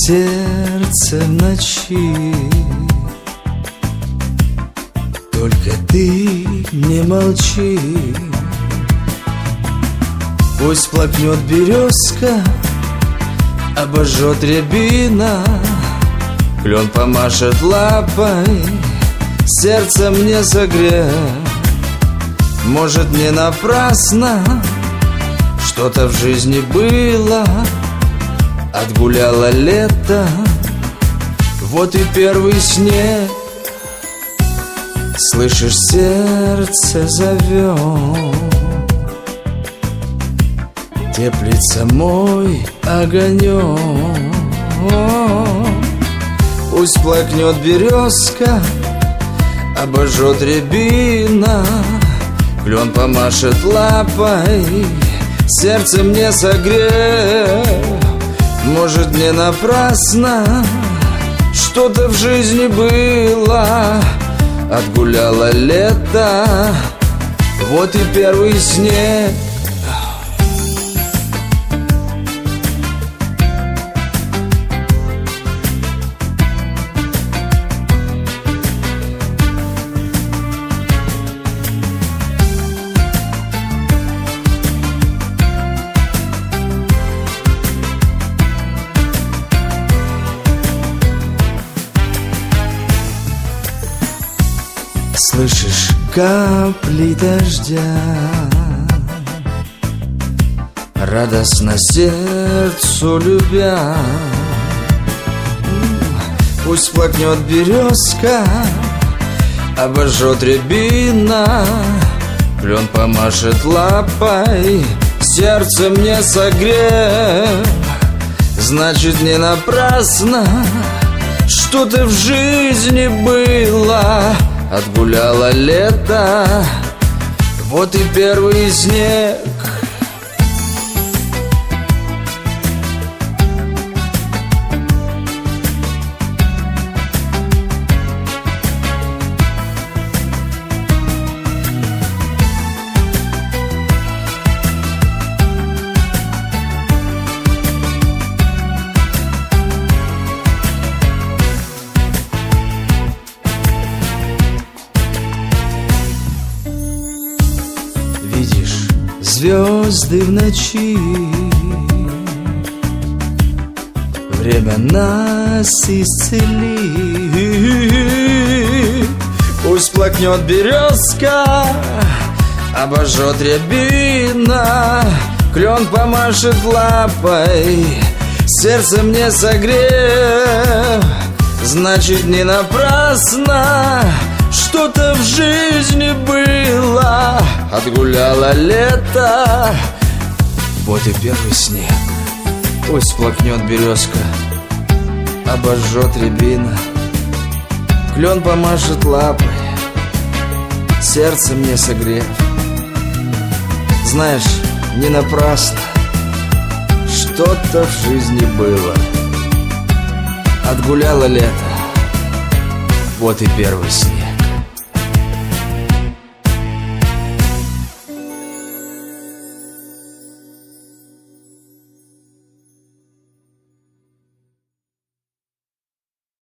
сердце в ночи. Только ты не молчи. Пусть плакнет березка, обожжет рябина, клен помашет лапой, сердце мне согрев. Может, не напрасно что-то в жизни было, отгуляло лето, вот и первый снег. Слышишь, сердце зовет, теплится мой огонек. Пусть плакнет березка, обожжет рябина, клен помашет лапой, сердце мне согрев. Может, не напрасно что-то в жизни было, отгуляло лето, вот и первый снег. Слышишь, капли дождя, радостно сердцу любя. Пусть плакнет березка, обожжет рябина, клен помашет лапой, сердце мне согрев. Значит, не напрасно что-то в жизни было, отгуляло лето, вот и первый снег. Видишь звезды в ночи, время нас исцели. Пусть плакнет березка, обожжет рябина, клен помашет лапой, сердце мне согрев. Значит, не напрасно что-то в жизни было, отгуляло лето, вот и первый снег. Пусть плакнет березка, обожжет рябина, клен помашет лапой, сердце мне согрев. Знаешь, не напрасно что-то в жизни было, отгуляло лето, вот и первый снег.